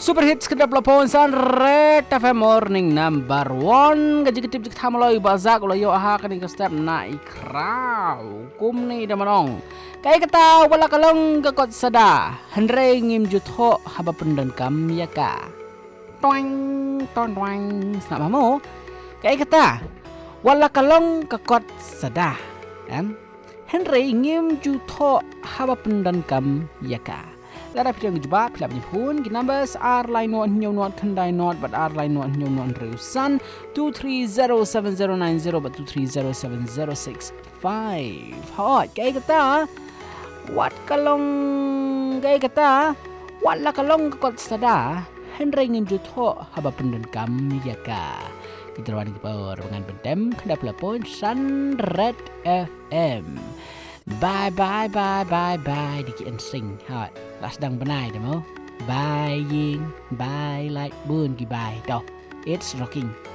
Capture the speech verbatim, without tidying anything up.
Super hits kedap lapon san red F M morning number one. Gaji ketip jik thamaloi bazak lo yo aha kani ke step na ikrau. Kum ni damanong. Kai kata wala kalong kakot sada. Henre ngim jutho haba pendan kam yaka. Toing ton toing. Sama mo. Kai kata wala kalong kakot sada. Em. Henre ngim jutho haba pendan kam yaka. Lara pidang jubah pilih pun. Ki numbers R line not new not kandai not but R line not new not reusan two three zero seven zero nine zero but two three zero seven zero six five. Hot kay kata wat kalong kay kata wala kalong kakot sada Henry ngim jutho haba pendan kam yaka. Kita rawan kipor dengan bentem kena pelapon Sun Red F M. Bye bye bye bye bye Diki and sing hot last dang benai demo bye ying bye like boon ki bye. It's rocking.